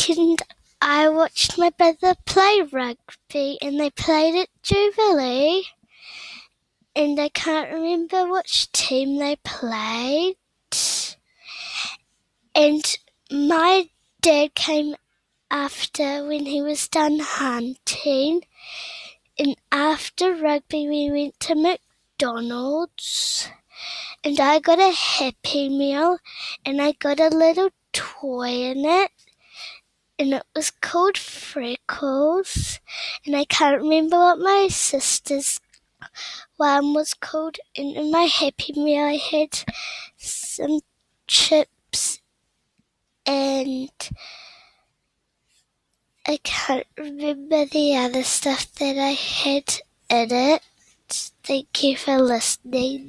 weekend I watched my brother play rugby, and they played at Jubilee, and I can't remember which team they played. And my dad came after when he was done hunting, and after rugby we went to McDonald's, and I got a Happy Meal, and I got a little toy in it, and it was called Freckles, and I can't remember what my sister's one was called. And in my Happy Meal I had some chips, and I can't remember the other stuff that I had in it. Thank you for listening.